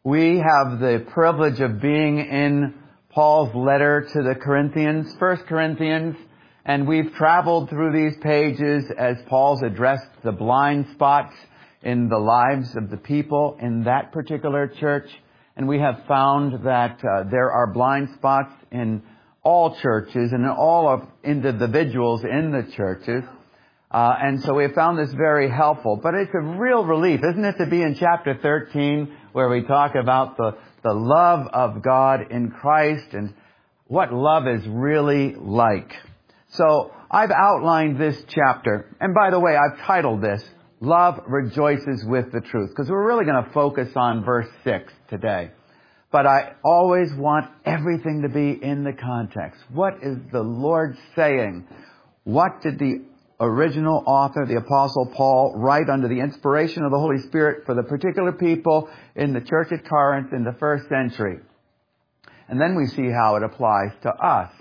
We have the privilege of being in Paul's letter to the Corinthians, 1 Corinthians, and we've traveled through these pages as Paul's addressed the blind spots in the lives of the people in that particular church. And we have found that there are blind spots in all churches and in all of individuals in the churches. And so we have found this very helpful. But it's a real relief, isn't it, to be in chapter 13 where we talk about the love of God in Christ and what love is really like. So I've outlined this chapter. And by the way, I've titled this, Love Rejoices with the Truth, because we're really going to focus on verse 6 today. But I always want everything to be in the context. What is the Lord saying? What did the original author, the Apostle Paul, write under the inspiration of the Holy Spirit for the particular people in the church at Corinth in the first century? And then we see how it applies to us.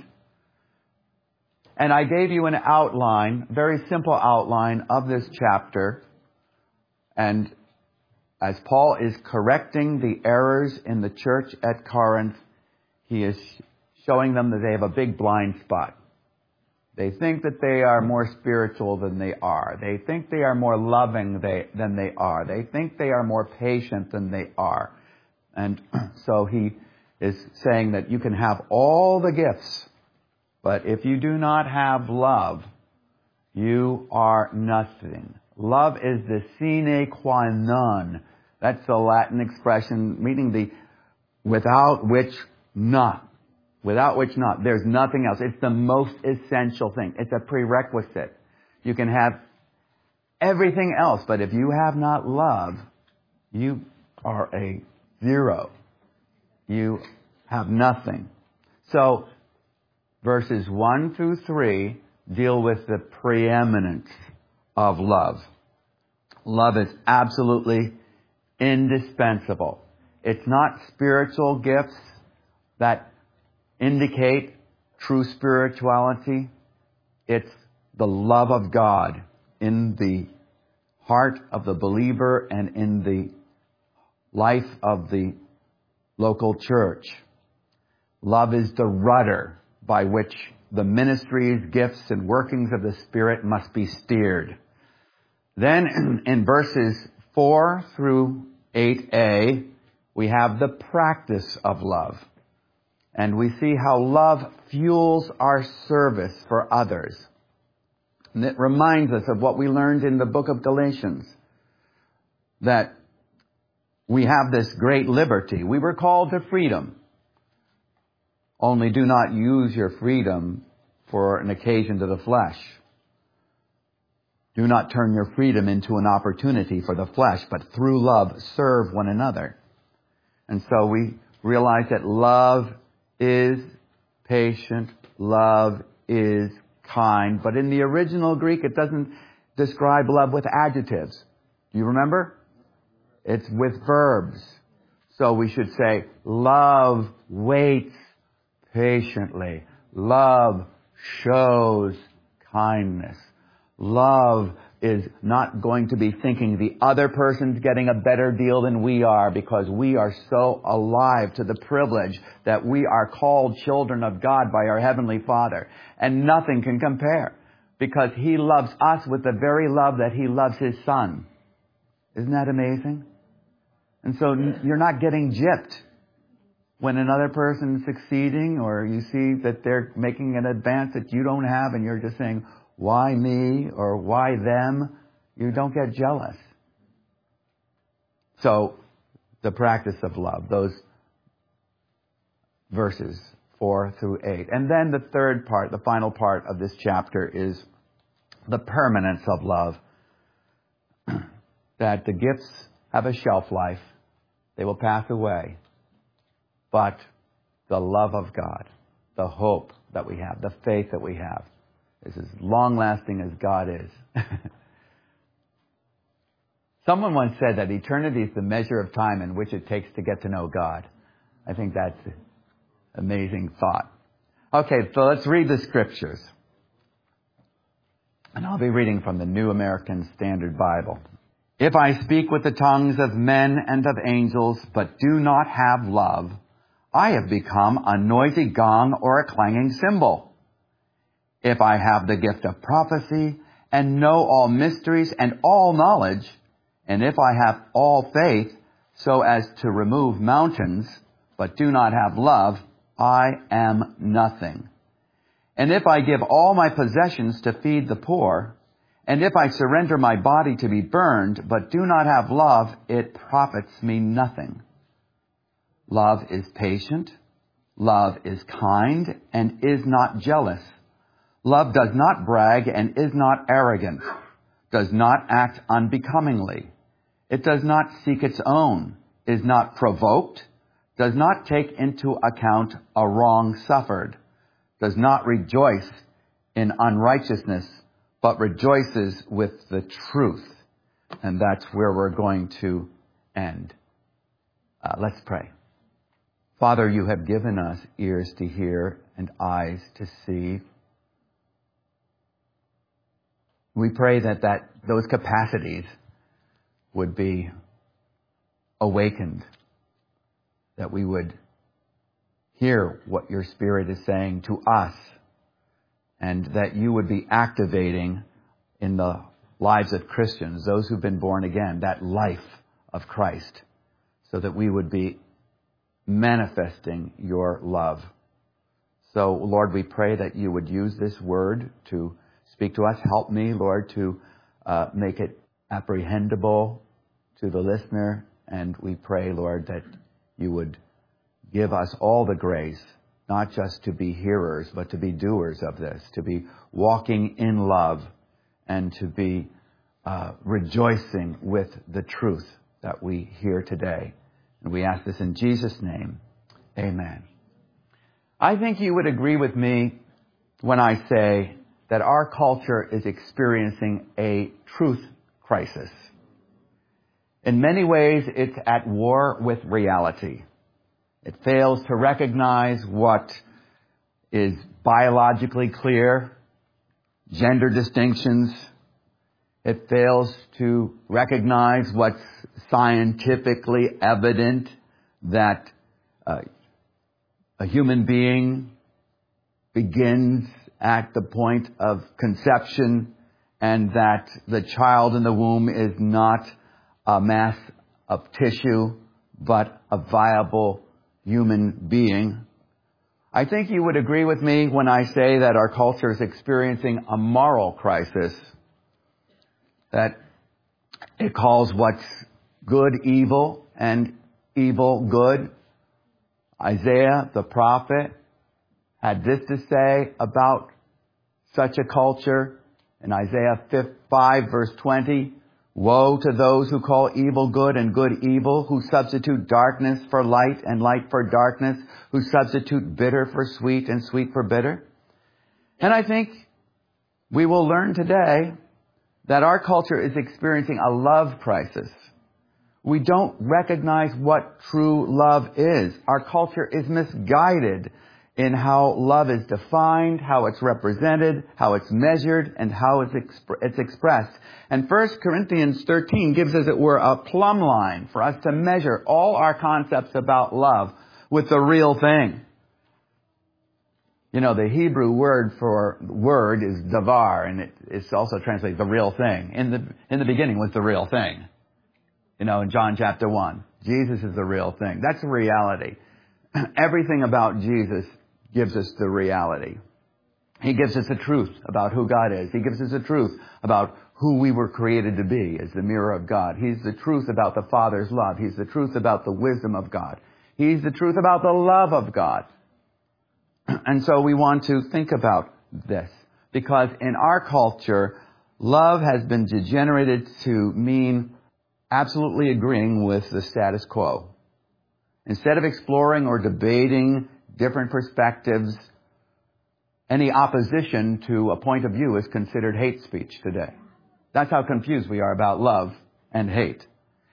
And I gave you an outline, very simple outline of this chapter. And as Paul is correcting the errors in the church at Corinth, he is showing them that they have a big blind spot. They think that they are more spiritual than they are. They think they are more loving than they are. They think they are more patient than they are. And so he is saying that you can have all the gifts, but if you do not have love, you are nothing. Love is the sine qua non. That's the Latin expression meaning the without which not. Without which not. There's nothing else. It's the most essential thing. It's a prerequisite. You can have everything else, but if you have not love, you are a zero. You have nothing. So, verses 1 through 3 deal with the preeminence of love. Love is absolutely indispensable. It's not spiritual gifts that indicate true spirituality. It's the love of God in the heart of the believer and in the life of the local church. Love is the rudder by which the ministries, gifts, and workings of the Spirit must be steered. Then in verses 4 through 8a, we have the practice of love. And we see how love fuels our service for others. And it reminds us of what we learned in the book of Galatians, that we have this great liberty. We were called to freedom. Only do not use your freedom for an occasion to the flesh. Do not turn your freedom into an opportunity for the flesh, but through love serve one another. And so we realize that love is patient, love is kind. But in the original Greek, it doesn't describe love with adjectives. Do you remember? It's with verbs. So we should say, love waits patiently. Love shows kindness. Love is not going to be thinking the other person's getting a better deal than we are, because we are so alive to the privilege that we are called children of God by our Heavenly Father. And nothing can compare, because He loves us with the very love that He loves His Son. Isn't that amazing? And so you're not getting gypped when another person's succeeding, or you see that they're making an advance that you don't have, and you're just saying, why me or why them? You don't get jealous. So, the practice of love, those verses 4 through 8. And then the third part, the final part of this chapter is the permanence of love. That the gifts have a shelf life. They will pass away. But the love of God, the hope that we have, the faith that we have, is as long-lasting as God is. Someone once said that eternity is the measure of time in which it takes to get to know God. I think that's an amazing thought. Okay, so let's read the scriptures. And I'll be reading from the New American Standard Bible. If I speak with the tongues of men and of angels, but do not have love, I have become a noisy gong or a clanging cymbal. If I have the gift of prophecy and know all mysteries and all knowledge, and if I have all faith so as to remove mountains, but do not have love, I am nothing. And if I give all my possessions to feed the poor, and if I surrender my body to be burned, but do not have love, it profits me nothing. Love is patient. Love is kind and is not jealous. Love does not brag and is not arrogant, does not act unbecomingly. It does not seek its own, is not provoked, does not take into account a wrong suffered, does not rejoice in unrighteousness, but rejoices with the truth. And that's where we're going to end. Let's pray. Father, you have given us ears to hear and eyes to see. We pray that those capacities would be awakened, that we would hear what your Spirit is saying to us, and that you would be activating in the lives of Christians, those who've been born again, that life of Christ, so that we would be manifesting your love. So, Lord, we pray that you would use this word to speak to us. Help me, Lord, to make it apprehendable to the listener. And we pray, Lord, that you would give us all the grace, not just to be hearers, but to be doers of this, to be walking in love, and to be rejoicing with the truth that we hear today. And we ask this in Jesus' name. Amen. I think you would agree with me when I say that our culture is experiencing a truth crisis. In many ways, it's at war with reality. It fails to recognize what is biologically clear, gender distinctions. It fails to recognize what's scientifically evident, that a human being begins at the point of conception, and that the child in the womb is not a mass of tissue, but a viable human being. I think you would agree with me when I say that our culture is experiencing a moral crisis, that it calls what's good evil and evil good. Isaiah, the prophet, had this to say about such a culture in Isaiah 5, verse 20. Woe to those who call evil good and good evil, who substitute darkness for light and light for darkness, who substitute bitter for sweet and sweet for bitter. And I think we will learn today that our culture is experiencing a love crisis. We don't recognize what true love is. Our culture is misguided in how love is defined, how it's represented, how it's measured, and how it's expressed. And 1 Corinthians 13 gives, as it were, a plumb line for us to measure all our concepts about love with the real thing. You know, the Hebrew word for word is davar, and it's also translated the real thing. In the beginning was the real thing. You know, in John chapter 1, Jesus is the real thing. That's the reality. Everything about Jesus gives us the reality. He gives us the truth about who God is. He gives us the truth about who we were created to be as the mirror of God. He's the truth about the Father's love. He's the truth about the wisdom of God. He's the truth about the love of God. And so we want to think about this, because in our culture, love has been degenerated to mean absolutely agreeing with the status quo. Instead of exploring or debating different perspectives, any opposition to a point of view is considered hate speech today. That's how confused we are about love and hate.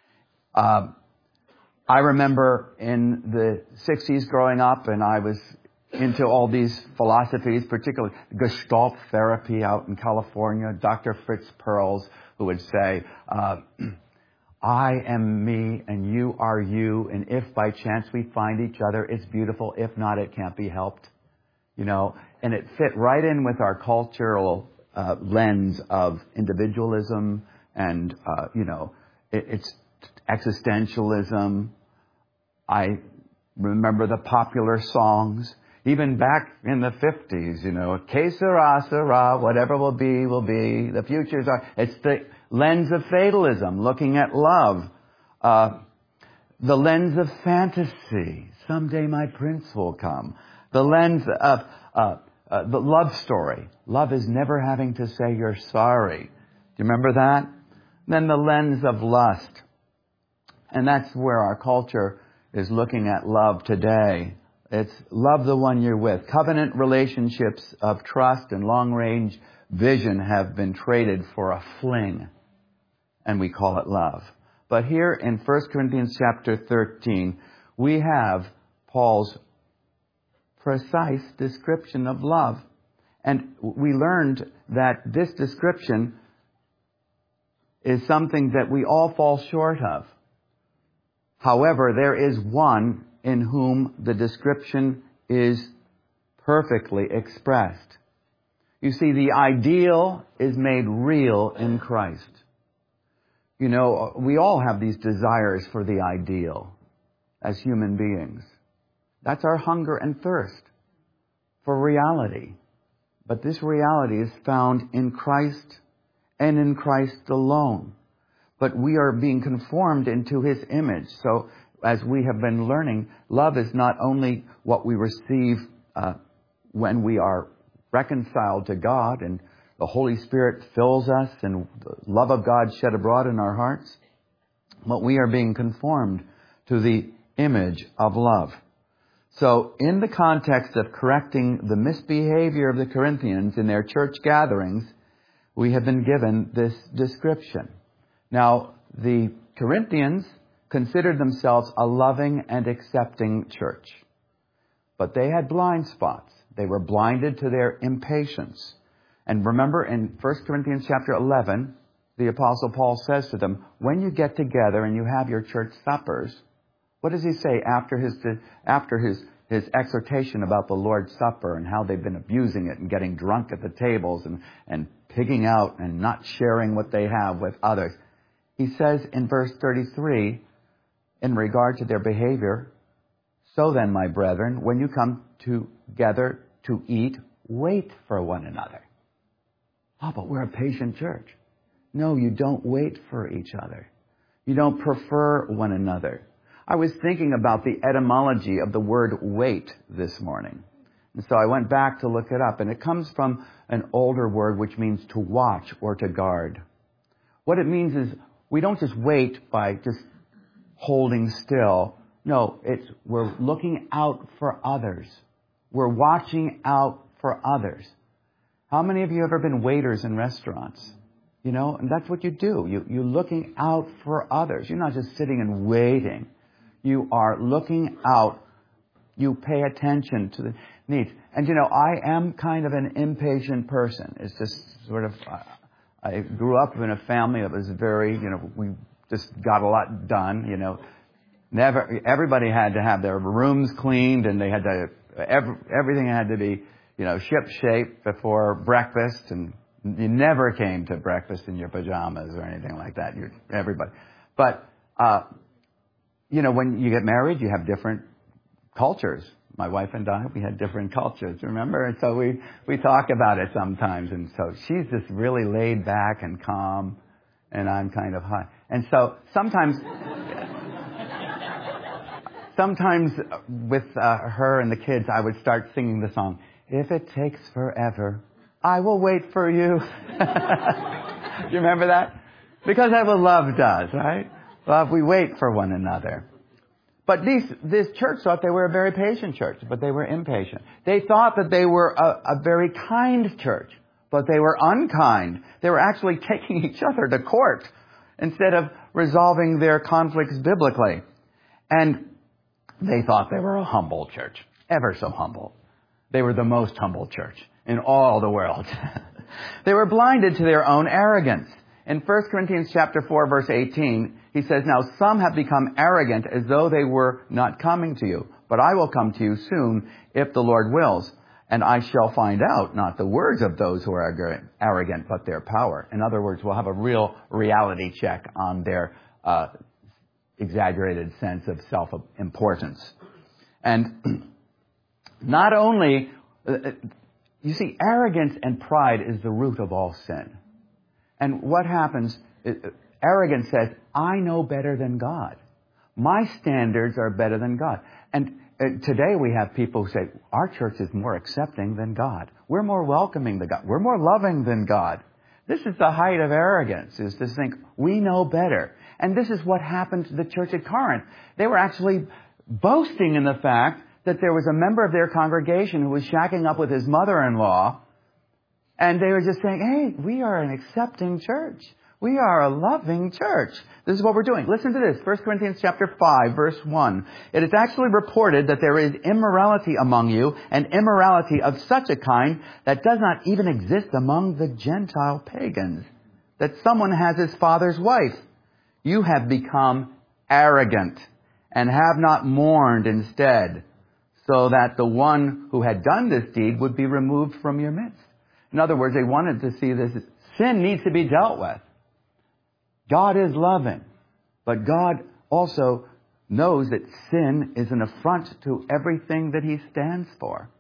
I remember in the 60s growing up, and I was into all these philosophies, particularly Gestalt therapy out in California. Dr. Fritz Perls, who would say, I am me and you are you. And if by chance we find each other, it's beautiful. If not, it can't be helped. And it fit right in with our cultural lens of individualism and, it's existentialism. I remember the popular songs, even back in the 50s, que sera, sera, whatever will be, the futures are. It's the lens of fatalism, looking at love. The lens of fantasy, someday my prince will come. The lens of the love story. Love is never having to say you're sorry. Do you remember that? Then the lens of lust. And that's where our culture is looking at love today. It's love the one you're with. Covenant relationships of trust and long-range vision have been traded for a fling. And we call it love. But here in 1 Corinthians chapter 13, we have Paul's precise description of love. And we learned that this description is something that we all fall short of. However, there is one in whom the description is perfectly expressed. You see, the ideal is made real in Christ. We all have these desires for the ideal as human beings. That's our hunger and thirst for reality. But this reality is found in Christ and in Christ alone. But we are being conformed into His image. So as we have been learning, love is not only what we receive when we are reconciled to God and the Holy Spirit fills us and the love of God shed abroad in our hearts, but we are being conformed to the image of love. So in the context of correcting the misbehavior of the Corinthians in their church gatherings, we have been given this description. Now, the Corinthians considered themselves a loving and accepting church. But they had blind spots. They were blinded to their impatience. And remember in 1 Corinthians chapter 11, the Apostle Paul says to them, when you get together and you have your church suppers, what does he say after his exhortation about the Lord's Supper and how they've been abusing it and getting drunk at the tables and pigging out and not sharing what they have with others? He says in verse 33, in regard to their behavior, so then, my brethren, when you come together to eat, wait for one another. Oh, but we're a patient church. No, you don't wait for each other. You don't prefer one another. I was thinking about the etymology of the word wait this morning. And so I went back to look it up. And it comes from an older word which means to watch or to guard. What it means is we don't just wait by just holding still. No, we're looking out for others. We're watching out for others. How many of you have ever been waiters in restaurants? And that's what you do. You're looking out for others. You're not just sitting and waiting. You are looking out. You pay attention to the needs. And I am kind of an impatient person. It's just sort of, I grew up in a family that was very, we just got a lot done, everybody had to have their rooms cleaned and they had to, everything had to be, ship shape before breakfast, and you never came to breakfast in your pajamas or anything like that. Everybody. But, when you get married, you have different cultures. My wife and I, we had different cultures, remember? And so we talk about it sometimes. And so she's just really laid back and calm, and I'm kind of high. And so sometimes with her and the kids, I would start singing the song, "If it takes forever, I will wait for you." Do you remember that? Because that's what love does, right? Love, we wait for one another. But this church thought they were a very patient church, but they were impatient. They thought that they were a very kind church, but they were unkind. They were actually taking each other to court instead of resolving their conflicts biblically. And they thought they were a humble church, ever so humble. They were the most humble church in all the world. They were blinded to their own arrogance. In 1 Corinthians chapter 4, verse 18, he says, "Now some have become arrogant as though they were not coming to you. But I will come to you soon, if the Lord wills. And I shall find out not the words of those who are arrogant, but their power." In other words, we'll have a real reality check on their exaggerated sense of self-importance. And not only, you see, arrogance and pride is the root of all sin. And what happens, arrogance says, I know better than God. My standards are better than God. And today we have people who say, our church is more accepting than God. We're more welcoming than God. We're more loving than God. This is the height of arrogance, is to think we know better. And this is what happened to the church at Corinth. They were actually boasting in the fact that there was a member of their congregation who was shacking up with his mother-in-law. And they were just saying, hey, we are an accepting church. We are a loving church. This is what we're doing. Listen to this. 1 Corinthians chapter 5, verse 1. "It is actually reported that there is immorality among you, and immorality of such a kind that does not even exist among the Gentile pagans, that someone has his father's wife. You have become arrogant and have not mourned instead, so that the one who had done this deed would be removed from your midst." In other words, they wanted to see this. Sin needs to be dealt with. God is loving, but God also knows that sin is an affront to everything that He stands for.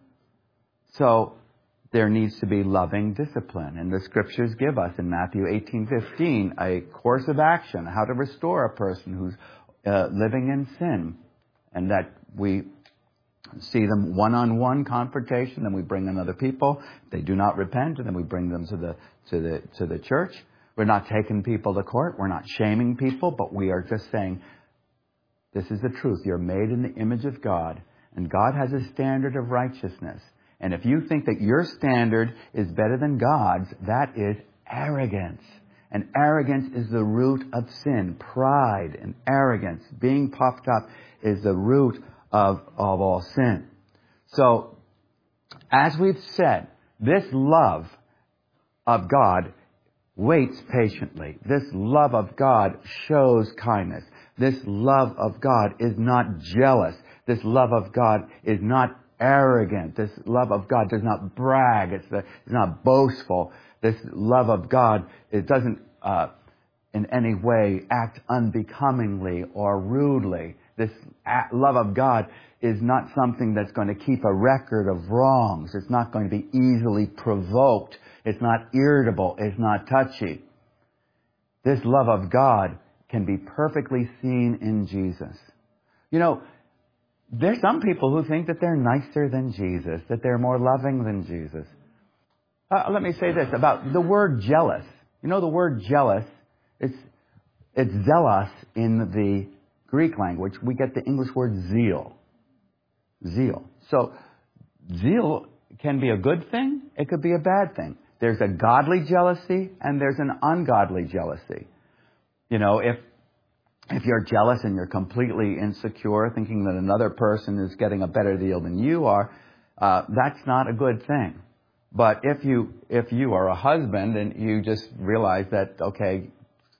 So there needs to be loving discipline. And the Scriptures give us in Matthew 18:15 a course of action, how to restore a person who's living in sin. And that we see them one-on-one confrontation, then we bring in other people. If they do not repent, and then we bring them to the church. We're not taking people to court. We're not shaming people, but we are just saying, this is the truth. You're made in the image of God, and God has a standard of righteousness. And if you think that your standard is better than God's, that is arrogance. And arrogance is the root of sin. Pride and arrogance, being puffed up, is the root of all sin. So, as we've said, this love of God waits patiently. This love of God shows kindness. This love of God is not jealous. This love of God is not arrogant. This love of God does not brag. It's not boastful. This love of God, it doesn't in any way act unbecomingly or rudely. This love of God is not something that's going to keep a record of wrongs. It's not going to be easily provoked. It's not irritable. It's not touchy. This love of God can be perfectly seen in Jesus. You know, there's some people who think that they're nicer than Jesus, that they're more loving than Jesus. Let me say this about the word jealous. You know, the word jealous, it's zealous in the Greek language. We get the English word zeal. Zeal. So, zeal can be a good thing. It could be a bad thing. There's a godly jealousy and there's an ungodly jealousy. You know, if you're jealous and you're completely insecure, thinking that another person is getting a better deal than you are, that's not a good thing. But if you are a husband and you just realize that, okay,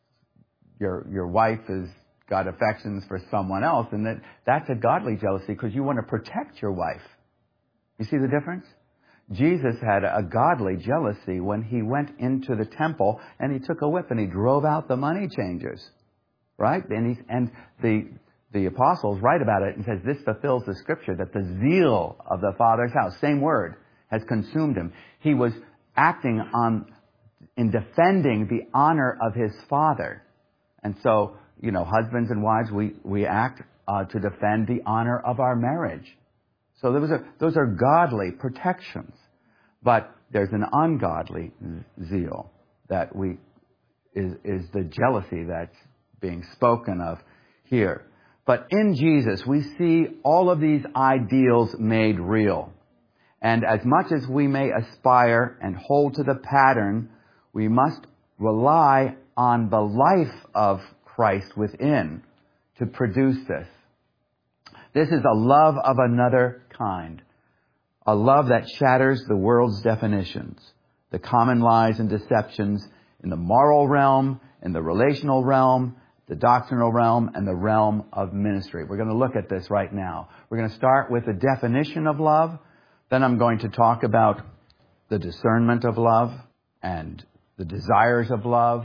your wife has got affections for someone else, and that's a godly jealousy because you want to protect your wife. You see the difference? Jesus had a godly jealousy when He went into the temple and He took a whip and He drove out the money changers. Right? And the apostles write about it and says this fulfills the Scripture that the zeal of the Father's house, same word, has consumed Him. He was acting in defending the honor of His Father. And so, you know, husbands and wives, we act to defend the honor of our marriage. So those are godly protections. But there's an ungodly zeal that is the jealousy that's being spoken of here. But in Jesus, we see all of these ideals made real. And as much as we may aspire and hold to the pattern, we must rely on the life of Christ within to produce this. This is a love of another kind. A love that shatters the world's definitions, the common lies and deceptions in the moral realm, in the relational realm, the doctrinal realm, and the realm of ministry. We're going to look at this right now. We're going to start with the definition of love. Then I'm going to talk about the discernment of love and the desires of love.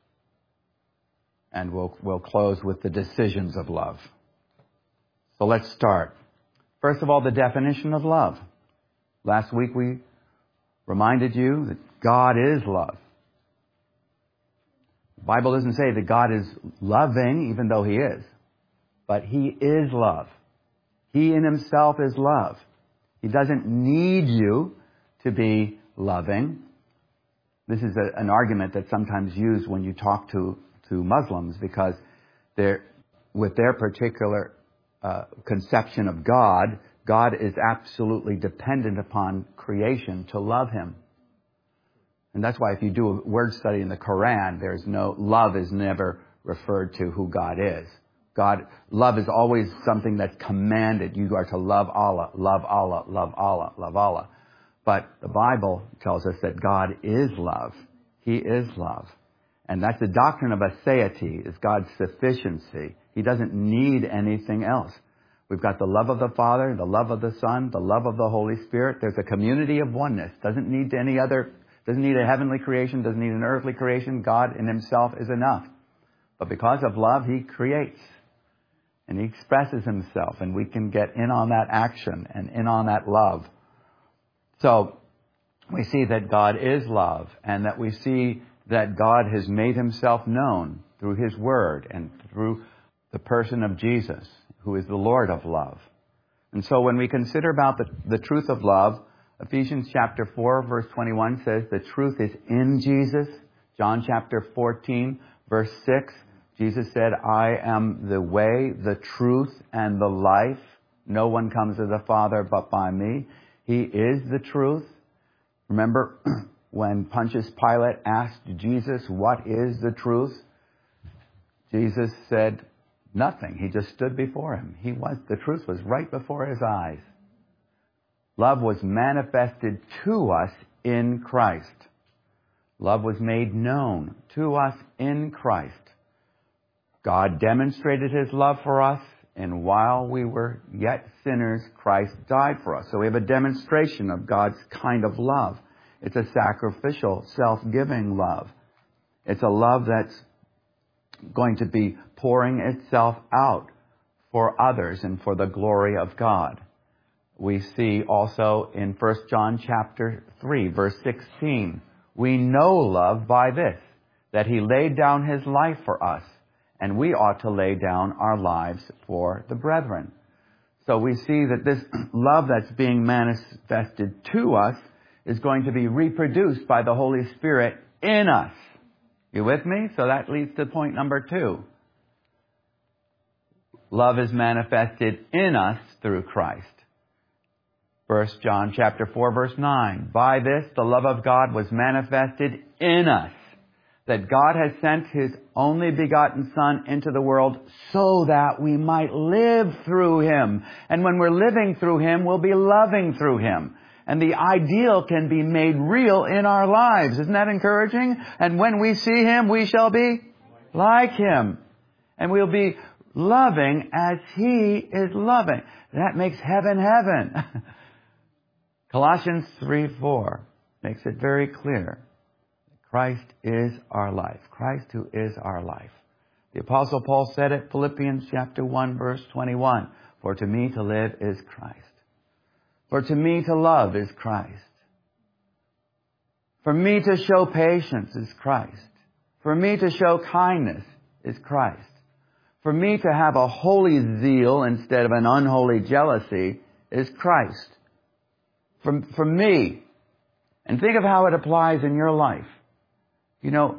And we'll close with the decisions of love. So let's start. First of all, the definition of love. Last week we reminded you that God is love. The Bible doesn't say that God is loving, even though He is. But He is love. He in Himself is love. He doesn't need you to be loving. This is an argument that's sometimes used when you talk to Muslims, because with their particular conception of God, God is absolutely dependent upon creation to love Him. And that's why if you do a word study in the Quran, love is never referred to who God is. Love is always something that's commanded. You are to love Allah, love Allah, love Allah, love Allah. But the Bible tells us that God is love. He is love. And that's the doctrine of aseity, is God's sufficiency. He doesn't need anything else. We've got the love of the Father, the love of the Son, the love of the Holy Spirit. There's a community of oneness. Doesn't need a heavenly creation, doesn't need an earthly creation. God in Himself is enough. But because of love, He creates. And He expresses Himself. And we can get in on that action and in on that love. So we see that God is love, and that we see that God has made Himself known through His Word and through the person of Jesus, who is the Lord of love. And so when we consider about the truth of love, Ephesians chapter 4, verse 21 says the truth is in Jesus. John chapter 14, verse 6, Jesus said, I am the way, the truth, and the life. No one comes to the Father but by me. He is the truth. Remember when Pontius Pilate asked Jesus, what is the truth? Jesus said nothing. He just stood before him. The truth was right before his eyes. Love was manifested to us in Christ. Love was made known to us in Christ. God demonstrated His love for us, and while we were yet sinners, Christ died for us. So we have a demonstration of God's kind of love. It's a sacrificial, self-giving love. It's a love that's going to be pouring itself out for others and for the glory of God. We see also in 1 John chapter 3, verse 16, we know love by this, that He laid down His life for us, and we ought to lay down our lives for the brethren. So we see that this love that's being manifested to us is going to be reproduced by the Holy Spirit in us. You with me? So that leads to point number 2. Love is manifested in us through Christ. 1 John chapter 4, verse 9. By this, the love of God was manifested in us, that God has sent His only begotten Son into the world so that we might live through Him. And when we're living through Him, we'll be loving through Him. And the ideal can be made real in our lives. Isn't that encouraging? And when we see Him, we shall be like Him. And we'll be loving as He is loving. That makes heaven heaven. Colossians 3:4 makes it very clear. Christ is our life. Christ who is our life. The Apostle Paul said it, Philippians chapter 1, verse 21. For to me to live is Christ. For to me to love is Christ. For me to show patience is Christ. For me to show kindness is Christ. For me to have a holy zeal instead of an unholy jealousy is Christ. For me, and think of how it applies in your life. You know,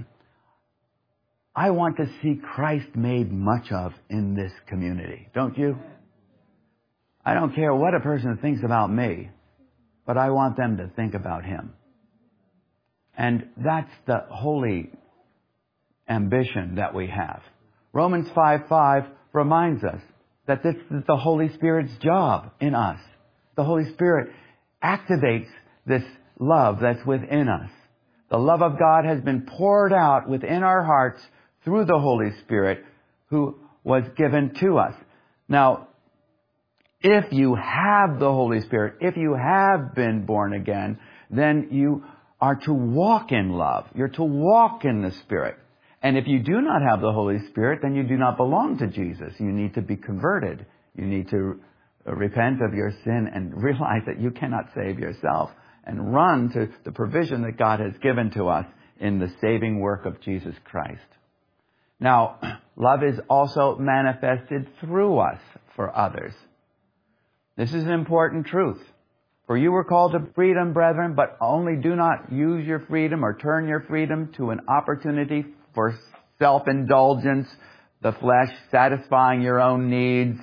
I want to see Christ made much of in this community, don't you? I don't care what a person thinks about me, but I want them to think about Him. And that's the holy ambition that we have. Romans 5:5 reminds us that this is the Holy Spirit's job in us. The Holy Spirit activates this love that's within us. The love of God has been poured out within our hearts through the Holy Spirit who was given to us. Now, if you have the Holy Spirit, if you have been born again, then you are to walk in love. You're to walk in the Spirit. And if you do not have the Holy Spirit, then you do not belong to Jesus. You need to be converted. You need to repent of your sin and realize that you cannot save yourself and run to the provision that God has given to us in the saving work of Jesus Christ. Now, love is also manifested through us for others. This is an important truth. For you were called to freedom, brethren, but only do not use your freedom or turn your freedom to an opportunity for self-indulgence, the flesh, satisfying your own needs,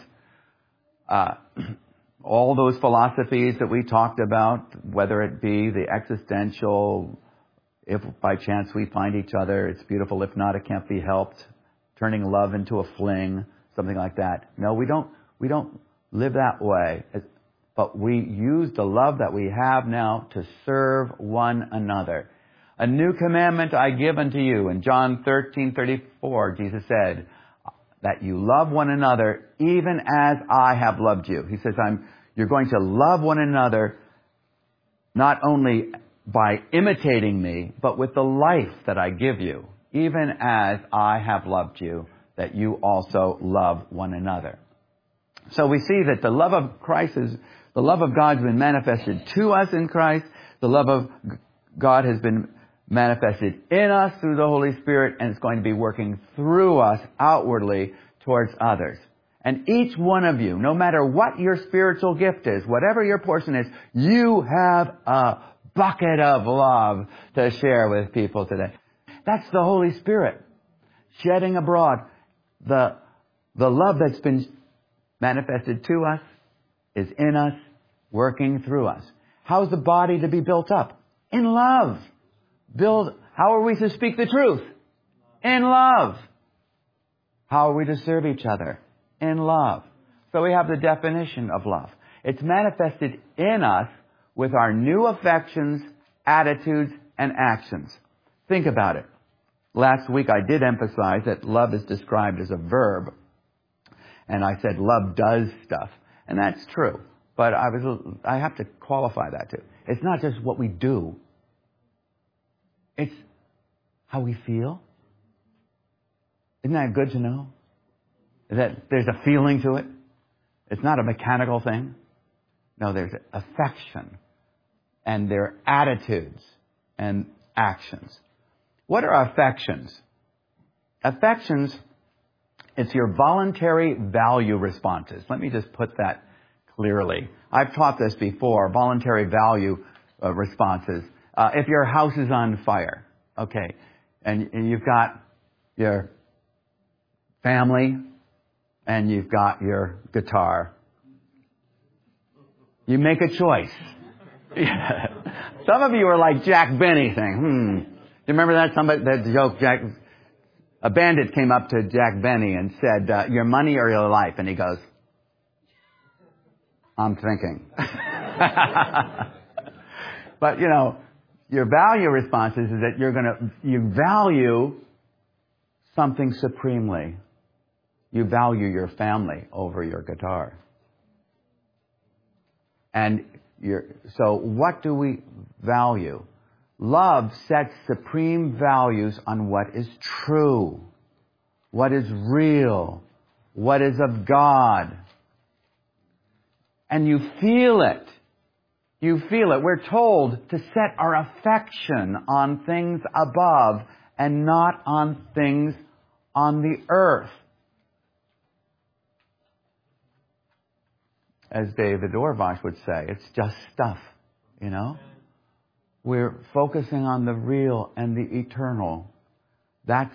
all those philosophies that we talked about, whether it be the existential, if by chance we find each other, it's beautiful. If not, it can't be helped. Turning love into a fling, something like that. No, we don't live that way. But we use the love that we have now to serve one another. A new commandment I give unto you. In John 13:34, Jesus said that you love one another even as I have loved you. He says, you're going to love one another not only by imitating me, but with the life that I give you, even as I have loved you, that you also love one another. So we see that the love of God has been manifested to us in Christ. The love of God has been manifested in us through the Holy Spirit, and it's going to be working through us outwardly towards others. And each one of you, no matter what your spiritual gift is, whatever your portion is, you have a bucket of love to share with people today. That's the Holy Spirit shedding abroad. The love that's been manifested to us is in us, working through us. How is the body to be built up? In love. How are we to speak the truth? In love. How are we to serve each other? In love. So we have the definition of love. It's manifested in us with our new affections, attitudes, and actions. Think about it. Last week I did emphasize that love is described as a verb. And I said love does stuff. And that's true. But I have to qualify that too. It's not just what we do. It's how we feel. Isn't that good to know? That there's a feeling to it. It's not a mechanical thing. No, there's affection. And there are attitudes and actions. What are affections? Affections, it's your voluntary value responses. Let me just put that clearly. I've taught this before, voluntary value responses. If your house is on fire, okay, and you've got your family and you've got your guitar, you make a choice. Some of you are like Jack Benny saying, You remember that? That joke, a bandit came up to Jack Benny and said, your money or your life? And he goes, I'm thinking. But, your value response is that you value something supremely. You value your family over your guitar. And so what do we value? Love sets supreme values on what is true, what is real, what is of God. And you feel it. You feel it. We're told to set our affection on things above and not on things on the earth. As David Orvash would say, it's just stuff, We're focusing on the real and the eternal. That's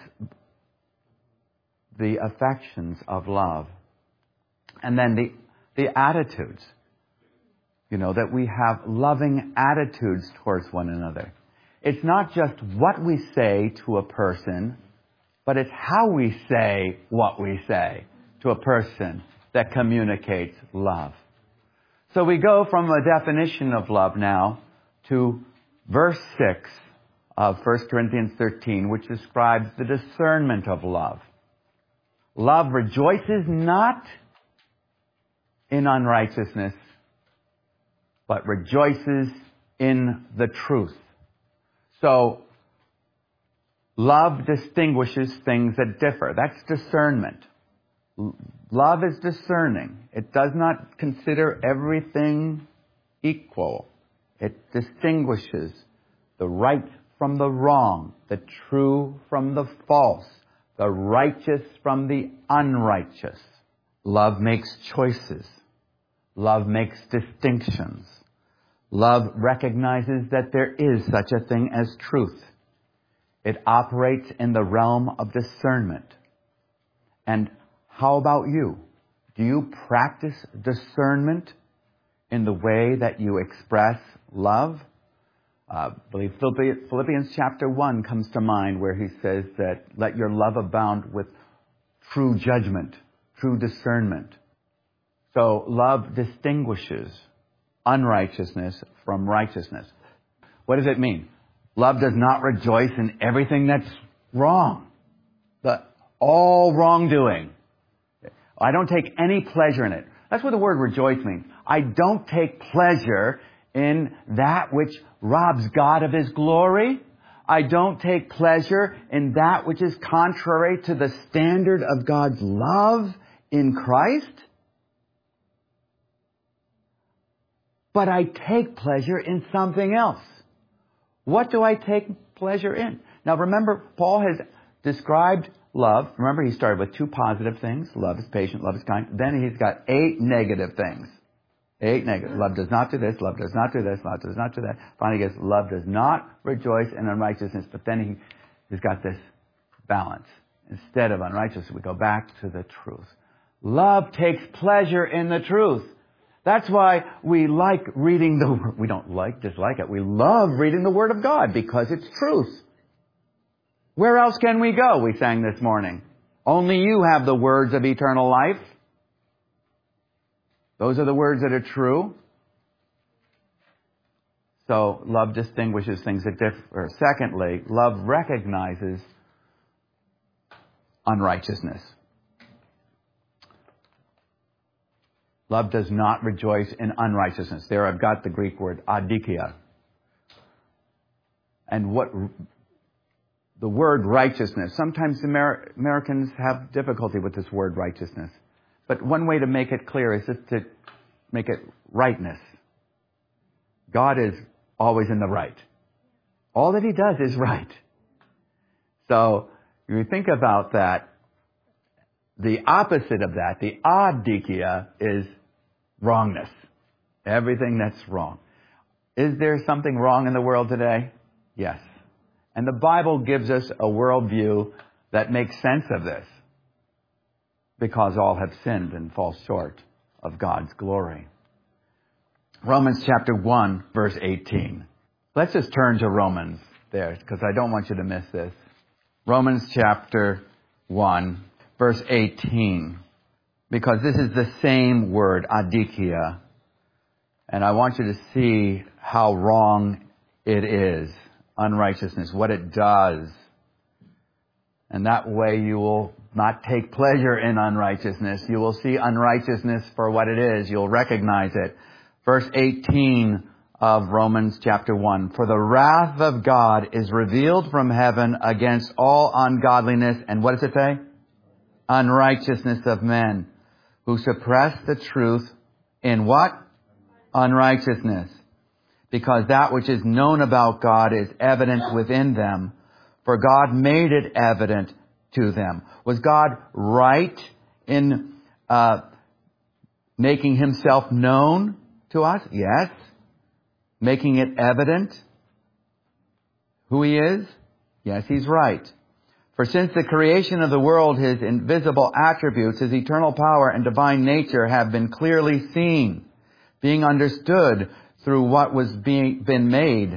the affections of love. And then the attitudes. That we have loving attitudes towards one another. It's not just what we say to a person, but it's how we say what we say to a person that communicates love. So we go from a definition of love now to verse 6 of 1 Corinthians 13, which describes the discernment of love. Love rejoices not in unrighteousness, but rejoices in the truth. So, love distinguishes things that differ. That's discernment. Love is discerning. It does not consider everything equal. It distinguishes the right from the wrong, the true from the false, the righteous from the unrighteous. Love makes choices. Love makes distinctions. Love recognizes that there is such a thing as truth. It operates in the realm of discernment. And how about you? Do you practice discernment in the way that you express love? I believe Philippians chapter 1 comes to mind, where he says that let your love abound with true judgment, true discernment. So love distinguishes unrighteousness from righteousness. What does it mean? Love does not rejoice in everything that's wrong. All wrongdoing. I don't take any pleasure in it. That's what the word rejoice means. I don't take pleasure in that which robs God of His glory. I don't take pleasure in that which is contrary to the standard of God's love in Christ. But I take pleasure in something else. What do I take pleasure in? Now remember, Paul has described love. Remember, he started with 2 positive things. Love is patient, love is kind. Then he's got 8 negative things. 8 negative. Love does not do this, love does not do this, love does not do that. Finally he gets, love does not rejoice in unrighteousness. But then he's got this balance. Instead of unrighteousness, we go back to the truth. Love takes pleasure in the truth. That's why we like reading the Word. We don't dislike it. We love reading the Word of God because it's truth. Where else can we go? We sang this morning. Only you have the words of eternal life. Those are the words that are true. So love distinguishes things that differ. Secondly, love recognizes unrighteousness. Love does not rejoice in unrighteousness. There I've got the Greek word adikia. And what the word righteousness, sometimes Americans have difficulty with this word righteousness. But one way to make it clear is just to make it rightness. God is always in the right. All that He does is right. So, if you think about that, the opposite of that, the adikia, is wrongness. Everything that's wrong. Is there something wrong in the world today? Yes. And the Bible gives us a worldview that makes sense of this. Because all have sinned and fall short of God's glory. Romans chapter 1, verse 18. Let's just turn to Romans there, because I don't want you to miss this. Romans chapter 1, verse 18. Because this is the same word, adikia. And I want you to see how wrong it is. Unrighteousness, what it does. And that way you will not take pleasure in unrighteousness. You will see unrighteousness for what it is. You'll recognize it. Verse 18 of Romans chapter 1. For the wrath of God is revealed from heaven against all ungodliness. And what does it say? Unrighteousness of men who suppress the truth in what? Unrighteousness. Because that which is known about God is evident within them. For God made it evident to them. Was God right in making Himself known to us? Yes. Making it evident who He is? Yes, He's right. For since the creation of the world, His invisible attributes, His eternal power and divine nature have been clearly seen, being understood through what has been made,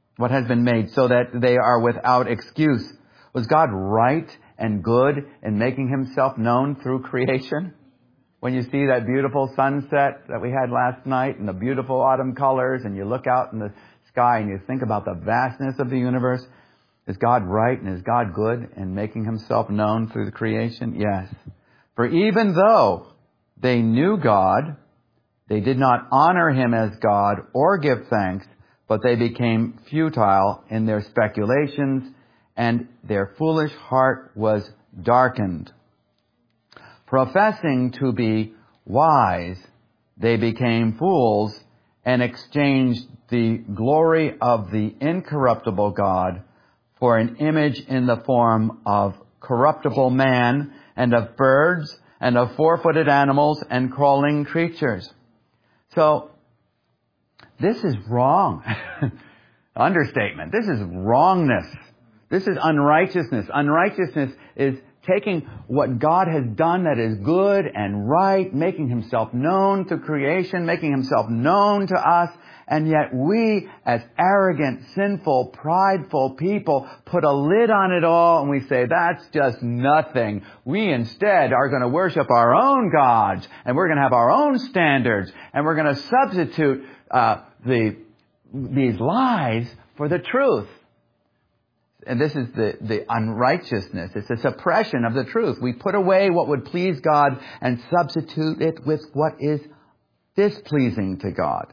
so that they are without excuse. Was God right and good in making Himself known through creation? When you see that beautiful sunset that we had last night and the beautiful autumn colors, and you look out in the sky and you think about the vastness of the universe, Is God right and is God good in making himself known through the creation? Yes. For even though they knew God, they did not honor him as God or give thanks, but they became futile in their speculations, and their foolish heart was darkened. Professing to be wise, they became fools and exchanged the glory of the incorruptible God for an image in the form of corruptible man and of birds and of four-footed animals and crawling creatures. So, this is wrong. Understatement. This is wrongness. This is unrighteousness. Unrighteousness is taking what God has done that is good and right, making himself known to creation, making himself known to us, and yet we, as arrogant, sinful, prideful people, put a lid on it all and we say, that's just nothing. We instead are going to worship our own gods, and we're going to have our own standards, and we're going to substitute these lies for the truth. And this is the unrighteousness. It's a suppression of the truth. We put away what would please God and substitute it with what is displeasing to God.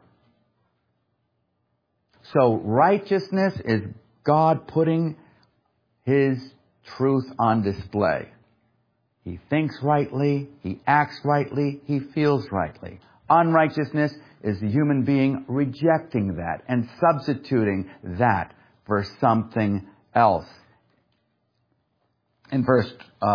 So righteousness is God putting his truth on display. He thinks rightly, he acts rightly, he feels rightly. Unrighteousness is the human being rejecting that and substituting that for something else. In verse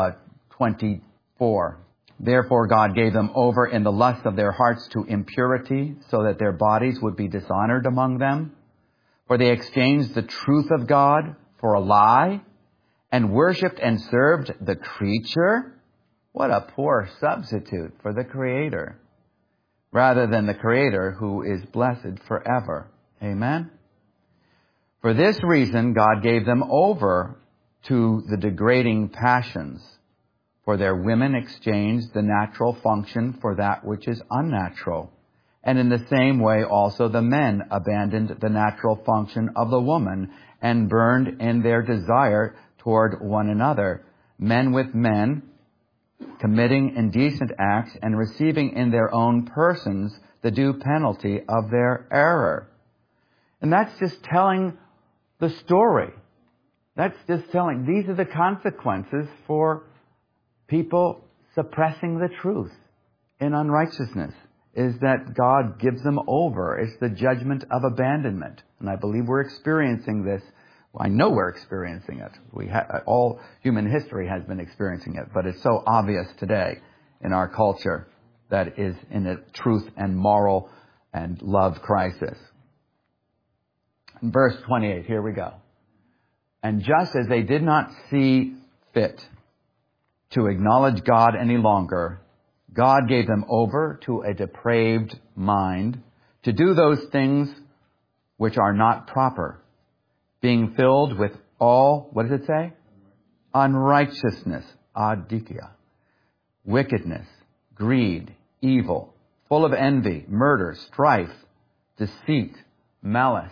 24, therefore God gave them over in the lust of their hearts to impurity, so that their bodies would be dishonored among them. For they exchanged the truth of God for a lie, and worshipped and served the creature. What a poor substitute for the Creator, rather than the Creator, who is blessed forever. Amen? For this reason, God gave them over to the degrading passions. For their women exchanged the natural function for that which is unnatural. And in the same way also the men abandoned the natural function of the woman and burned in their desire toward one another, men with men, committing indecent acts and receiving in their own persons the due penalty of their error. And that's just telling the story. That's just telling, these are the consequences for people suppressing the truth in unrighteousness, is that God gives them over. It's the judgment of abandonment. And I believe we're experiencing this. Well, I know we're experiencing it. All human history has been experiencing it, but it's so obvious today in our culture that is in a truth and moral and love crisis. In verse 28, here we go. And just as they did not see fit to acknowledge God any longer, God gave them over to a depraved mind to do those things which are not proper, being filled with all, what does it say? Unrighteousness, adikia, wickedness, greed, evil, full of envy, murder, strife, deceit, malice.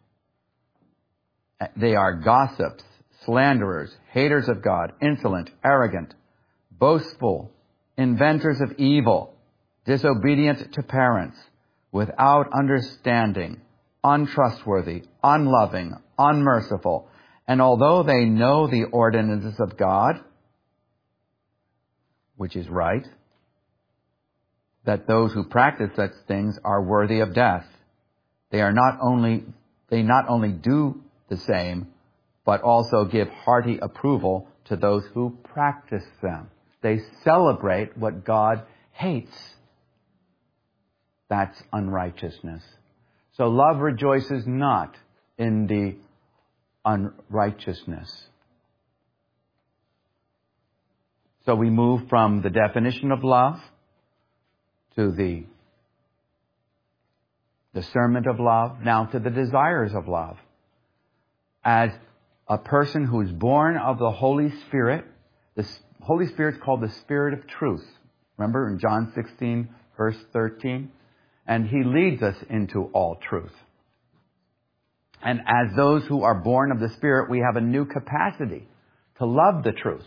They are gossips, slanderers, haters of God, insolent, arrogant, boastful, inventors of evil, disobedient to parents, without understanding, untrustworthy, unloving, unmerciful. And although they know the ordinances of God, which is right, that those who practice such things are worthy of death, they not only do the same, but also give hearty approval to those who practice them. They celebrate what God hates. That's unrighteousness. So love rejoices not in the unrighteousness. So we move from the definition of love to the discernment of love, now to the desires of love. As a person who is born of the Holy Spirit, the Holy Spirit is called the Spirit of Truth. Remember in John 16, verse 13? And He leads us into all truth. And as those who are born of the Spirit, we have a new capacity to love the truth.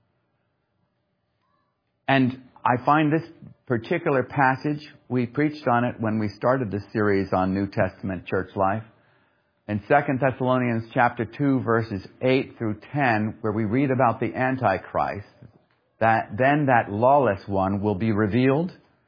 And I find this particular passage, we preached on it when we started this series on New Testament church life. In 2 Thessalonians chapter 2, verses 8 through 10, where we read about the Antichrist, that then that lawless one will be revealed,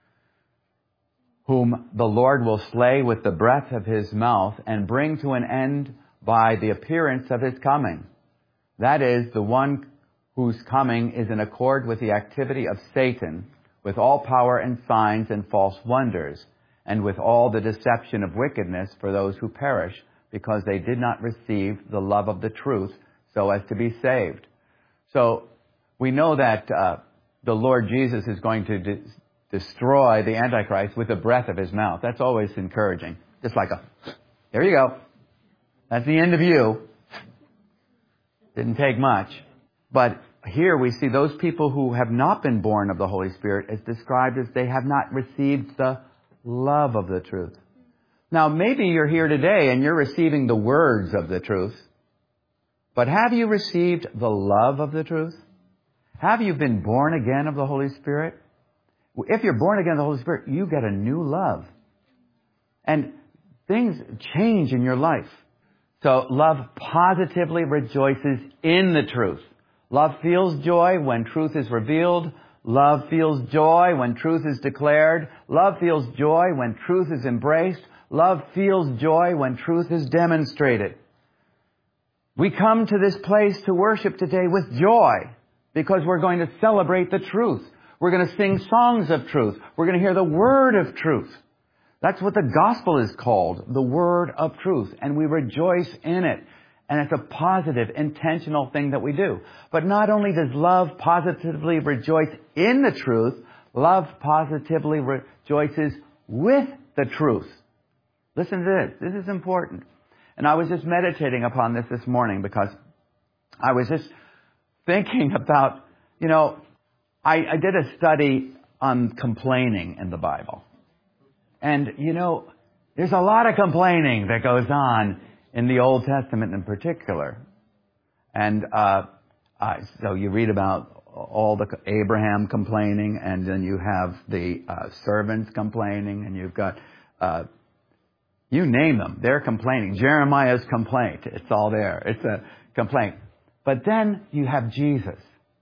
whom the Lord will slay with the breath of his mouth and bring to an end by the appearance of his coming. That is, the one whose coming is in accord with the activity of Satan, with all power and signs and false wonders, and with all the deception of wickedness for those who perish, because they did not receive the love of the truth so as to be saved. So we know that the Lord Jesus is going to destroy the Antichrist with the breath of his mouth. That's always encouraging. Just like there you go. That's the end of you. Didn't take much. But here we see those people who have not been born of the Holy Spirit as described as they have not received the love of the truth. Now, maybe you're here today and you're receiving the words of the truth. But have you received the love of the truth? Have you been born again of the Holy Spirit? If you're born again of the Holy Spirit, you get a new love. And things change in your life. So love positively rejoices in the truth. Love feels joy when truth is revealed. Love feels joy when truth is declared. Love feels joy when truth is embraced. Love feels joy when truth is demonstrated. We come to this place to worship today with joy because we're going to celebrate the truth. We're going to sing songs of truth. We're going to hear the word of truth. That's what the gospel is called, the word of truth. And we rejoice in it. And it's a positive, intentional thing that we do. But not only does love positively rejoice in the truth, love positively rejoices with the truth. Listen to this. This is important. And I was just meditating upon this morning because I was just thinking about, I did a study on complaining in the Bible. And, there's a lot of complaining that goes on in the Old Testament in particular. And so you read about all the Abraham complaining, and then you have the servants complaining, and you've got, you name them, they're complaining. Jeremiah's complaint, it's all there. It's a complaint. But then you have Jesus.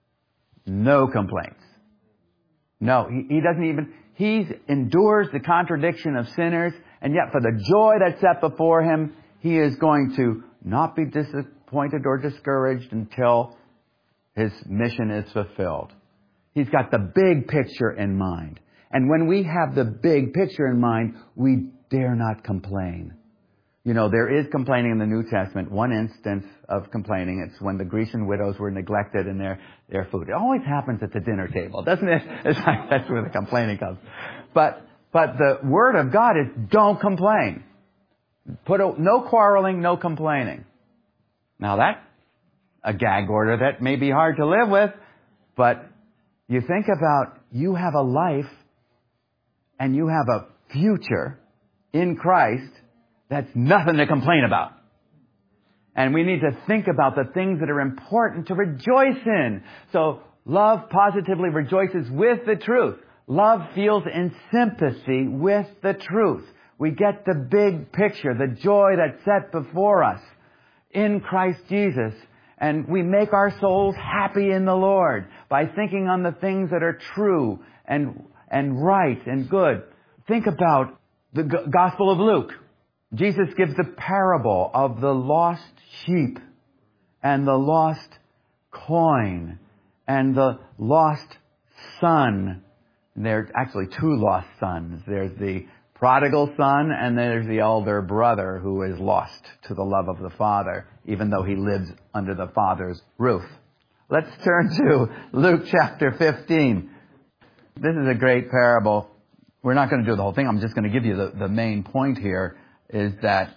No complaints. No, he doesn't even, he endures the contradiction of sinners, and yet for the joy that's set before him, he is going to not be disappointed or discouraged until his mission is fulfilled. He's got the big picture in mind. And when we have the big picture in mind, we dare not complain. There is complaining in the New Testament. One instance of complaining, it's when the Grecian widows were neglected in their food. It always happens at the dinner table, doesn't it? It's like that's where the complaining comes. But the Word of God is don't complain. No quarreling, no complaining. Now that's a gag order that may be hard to live with, but you think about you have a life and you have a future in Christ that's nothing to complain about. And we need to think about the things that are important to rejoice in. So love positively rejoices with the truth. Love feels in sympathy with the truth. We get the big picture, the joy that's set before us in Christ Jesus. And we make our souls happy in the Lord by thinking on the things that are true and right and good. Think about the Gospel of Luke. Jesus gives the parable of the lost sheep and the lost coin and the lost son. And there are actually two lost sons. There's the prodigal son and there's the elder brother who is lost to the love of the father, even though he lives under the father's roof. Let's turn to Luke chapter 15. This is a great parable. We're not going to do the whole thing. I'm just going to give you the main point here is that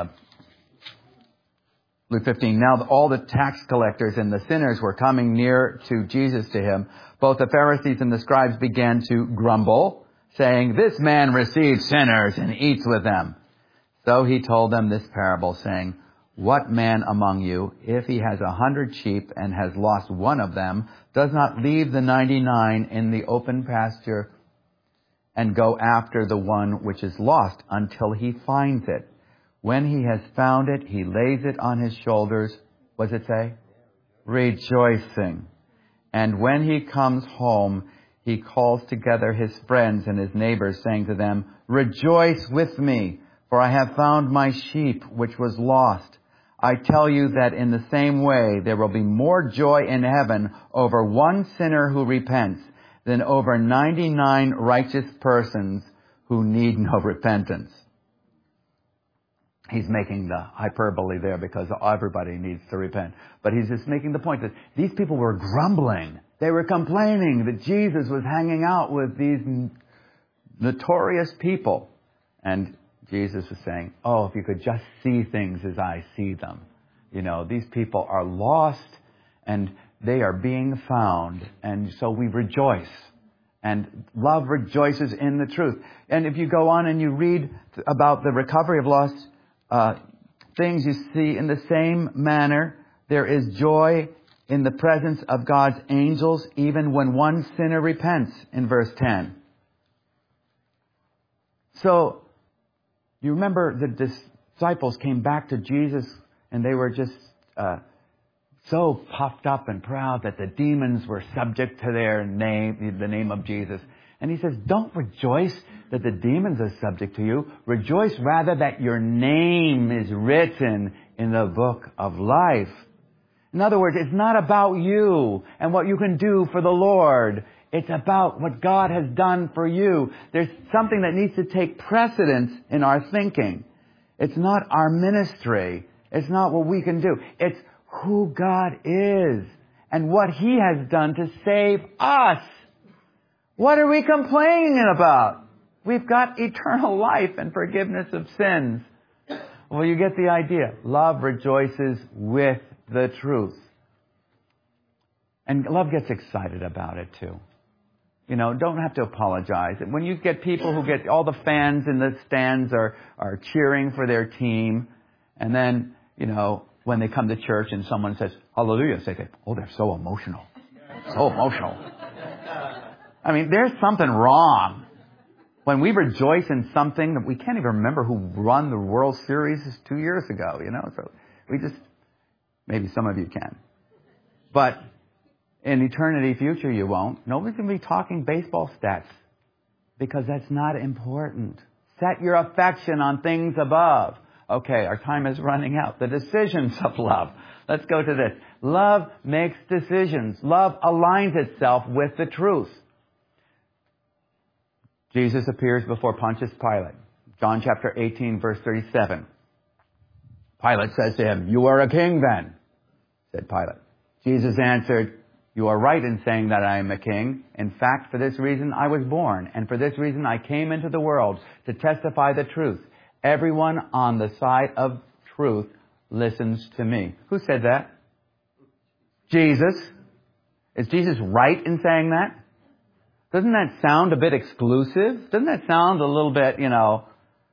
Luke 15, now all the tax collectors and the sinners were coming near to Jesus to him. Both the Pharisees and the scribes began to grumble, saying, "This man receives sinners and eats with them." So he told them this parable, saying, "What man among you, if he has 100 sheep and has lost one of them, does not leave the 99 in the open pasture and go after the one which is lost until he finds it? When he has found it, he lays it on his shoulders." What does it say? Rejoicing. And when he comes home, he calls together his friends and his neighbors, saying to them, "Rejoice with me, for I have found my sheep which was lost." I tell you that in the same way there will be more joy in heaven over one sinner who repents than over 99 righteous persons who need no repentance. He's making the hyperbole there because everybody needs to repent. But he's just making the point that these people were grumbling. They were complaining that Jesus was hanging out with these notorious people. And Jesus was saying, "Oh, if you could just see things as I see them. You know, these people are lost and they are being found. And so we rejoice. And love rejoices in the truth." And if you go on and you read about the recovery of lost things, you see in the same manner, there is joy in the presence of God's angels, even when one sinner repents, in verse 10. So, you remember the disciples came back to Jesus and they were just so puffed up and proud that the demons were subject to their name, the name of Jesus. And he says, "Don't rejoice that the demons are subject to you. Rejoice rather that your name is written in the book of life." In other words, it's not about you and what you can do for the Lord. It's about what God has done for you. There's something that needs to take precedence in our thinking. It's not our ministry. It's not what we can do. It's who God is and what He has done to save us. What are we complaining about? We've got eternal life and forgiveness of sins. Well, you get the idea. Love rejoices with the truth. And love gets excited about it too. You know, don't have to apologize. When you get people who get, all the fans in the stands are cheering for their team, and then, you know, when they come to church and someone says, "Hallelujah," they say, "Oh, they're so emotional. So emotional." I mean, there's something wrong. When we rejoice in something that we can't even remember who won the World Series 2 years ago, you know, so we just, maybe some of you can. But in eternity future, you won't. Nobody's going to be talking baseball stats because that's not important. Set your affection on things above. Okay, our time is running out. The decisions of love. Let's go to this. Love makes decisions. Love aligns itself with the truth. Jesus appears before Pontius Pilate. John chapter 18, verse 37. Pilate says to him, "You are a king then," said Pilate. Jesus answered, "You are right in saying that I am a king. In fact, for this reason I was born, and for this reason I came into the world, to testify the truth. Everyone on the side of truth listens to me." Who said that? Jesus. Is Jesus right in saying that? Doesn't that sound a bit exclusive? Doesn't that sound a little bit, you know,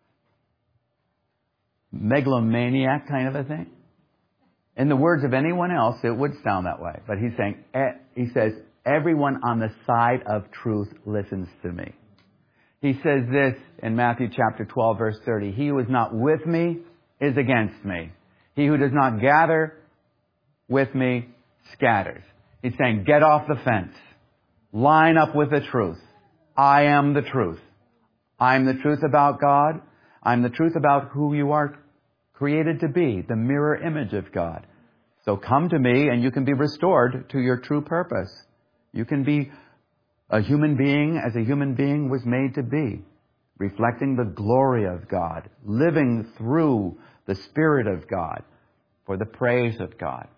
megalomaniac kind of a thing? In the words of anyone else, it would sound that way. But he's saying, he says, everyone on the side of truth listens to me. He says this in Matthew chapter 12, verse 30. "He who is not with me is against me. He who does not gather with me scatters." He's saying, get off the fence. Line up with the truth. I am the truth. I'm the truth about God. I'm the truth about who you are created to be, the mirror image of God. So come to me and you can be restored to your true purpose. You can be a human being as a human being was made to be, reflecting the glory of God, living through the Spirit of God for the praise of God.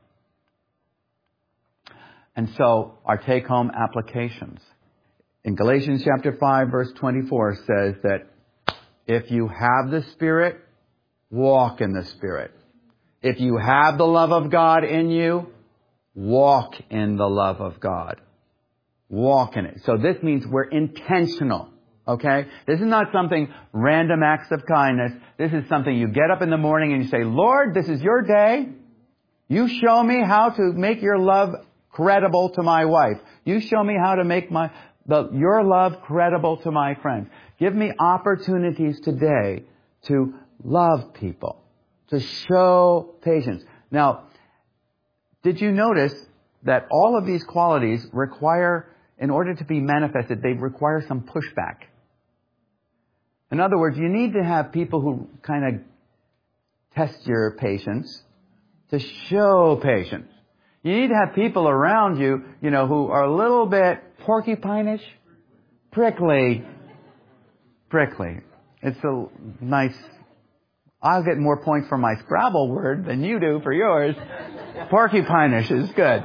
And so our take-home applications. In Galatians chapter 5, verse 24 says that if you have the Spirit, walk in the Spirit. If you have the love of God in you, walk in the love of God. Walk in it. So this means we're intentional Okay? This is not something random acts of kindness. This is something you get up in the morning and you say, Lord, this is your day. You show me how to make your love credible to my wife. You show me how to make your love credible to my friends. Give me opportunities today to love people, to show patience. Now, did you notice that all of these qualities require, in order to be manifested, they require some pushback? In other words, you need to have people who kind of test your patience to show patience. You need to have people around you, who are a little bit porcupine-ish, prickly. It's a nice, I'll get more points for my Scrabble word than you do for yours. Porcupine-ish is good.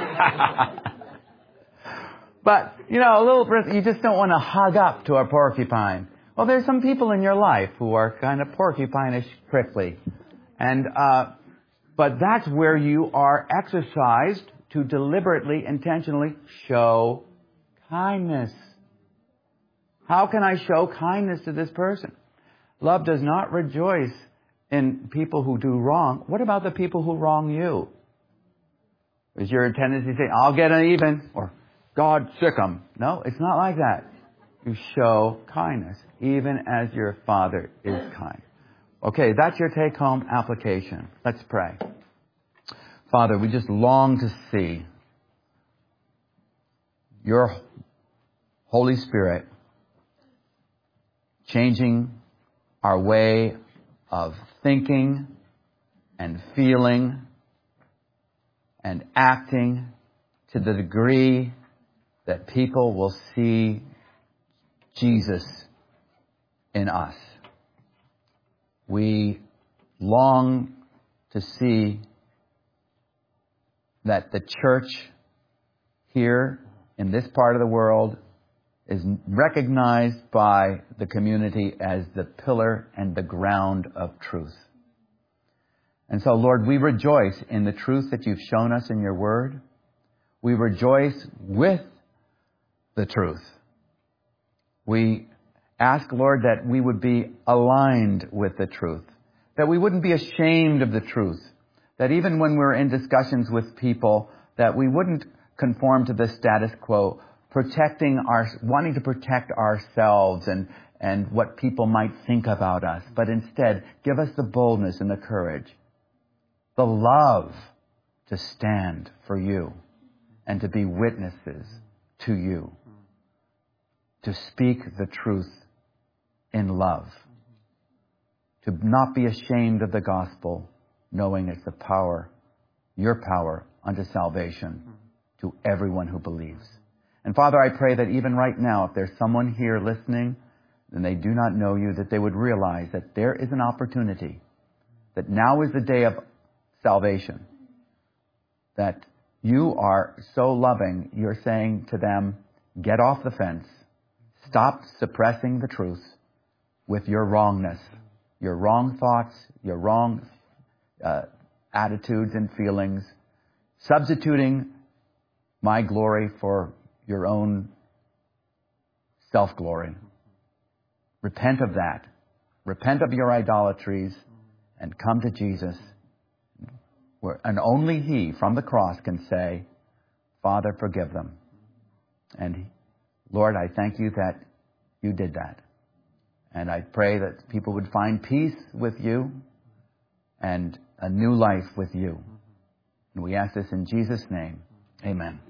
But, a little, you just don't want to hug up to a porcupine. Well, there's some people in your life who are kind of porcupine-ish, prickly. But that's where you are exercised to deliberately, intentionally show kindness. How can I show kindness to this person? Love does not rejoice in people who do wrong. What about the people who wrong you? Is your tendency to say, I'll get an even, or God sick 'em? No, it's not like that. You show kindness, even as your Father is kind. Okay, that's your take-home application. Let's pray. Father, we just long to see your Holy Spirit changing our way of thinking and feeling and acting to the degree that people will see Jesus in us. We long to see that the church here in this part of the world is recognized by the community as the pillar and the ground of truth. And so, Lord, we rejoice in the truth that you've shown us in your word. We rejoice with the truth. We ask, Lord, that we would be aligned with the truth, that we wouldn't be ashamed of the truth, that even when we're in discussions with people, that we wouldn't conform to the status quo, wanting to protect ourselves and what people might think about us, but instead give us the boldness and the courage, the love to stand for you and to be witnesses to you, to speak the truth in love, to not be ashamed of the gospel, knowing it's the power, your power unto salvation to everyone who believes. And Father, I pray that even right now, if there's someone here listening and they do not know you, that they would realize that there is an opportunity, that now is the day of salvation, that you are so loving, you're saying to them, get off the fence, stop suppressing the truth with your wrongness, your wrong thoughts, your wrong attitudes and feelings, substituting my glory for your own self-glory. Repent of that. Repent of your idolatries and come to Jesus. And only He from the cross can say, Father, forgive them. And Lord, I thank you that you did that. And I pray that people would find peace with you and a new life with you. And we ask this in Jesus' name. Amen.